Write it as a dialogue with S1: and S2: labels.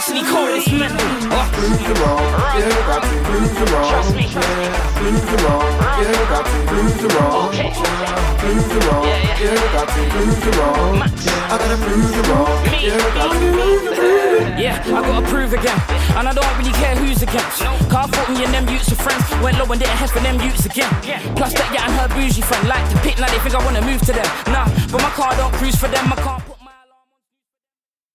S1: Destiny Code is mental.
S2: Prove them wrong, yeah, got to prove them wrong.
S1: Trust me.
S2: Prove them wrong, yeah, got to prove them wrong.
S1: Okay.
S2: Prove them wrong, yeah, got to prove them wrong. I gotta prove them wrong, yeah, got to prove them wrong.
S1: Yeah, I gotta prove again. And I don't really care who's against. Car thought me and them youths are friends. Went low and didn't head for them youths again. Plus that yeah and her bougie friend like to pick, now they think I wanna move to them. Nah, but my car don't cruise for them, I can't put